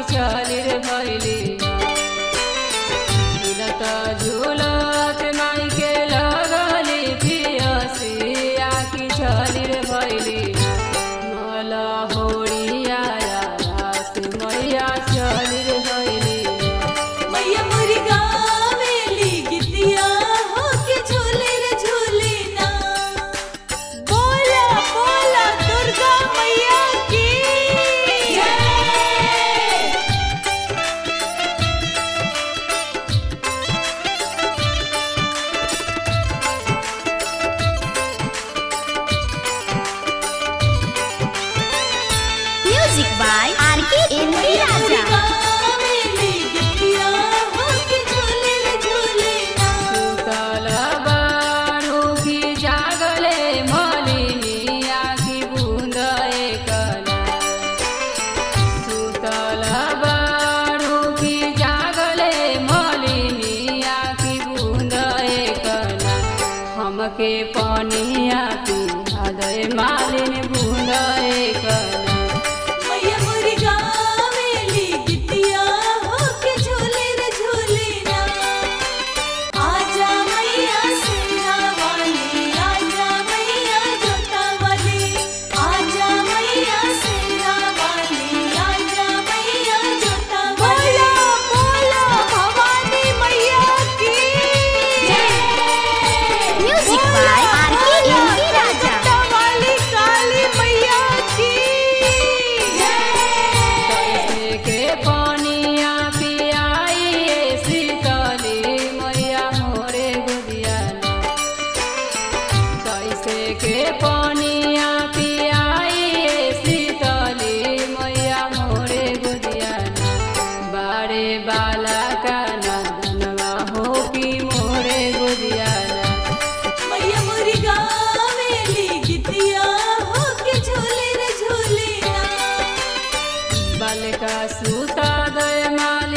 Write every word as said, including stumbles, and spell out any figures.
चली रे भैली झूलत झूलत माई के लगली पियसिया की चली रे भैली मला होड़िया से मैया चली रे भैली मैया मोरी गावेली गीतिया हो के झूले रे झूले ना। बोला बोला दुर्गा मैया की Music by R K N V मोरी Raja. गावेली गीतिया हो के झूले रे झूले ना। सुतल बारू की जागले मलिनिया की बूंद एकला सुतल बारू की जागले मलिनिया की बूंद एकला हमके पनिया पिया दे मालिन बूंद एकला मैया मोरी गावेली गीतिया हो के झूले रे झूले ना। आजा मैया सेना वाली आजा मैया जोता वाली आजा मैया सेना वाली आजा मैया जोता वाली। बोला बोला भवानी मैया की Music by R K N V Raja. जोता वाली काली मैया की कैसे के पानिया पियाइए शीतली मैया मोरे गुदिया कैसे के पानिया पियाइए शीतली मैया मोरे गुदिया बारे बाला का नदनवा हो की मोरे गुदिया मैया मोरी गावेली गीतिया हो के झूले रे झूले ना। बालिका सूता दय माली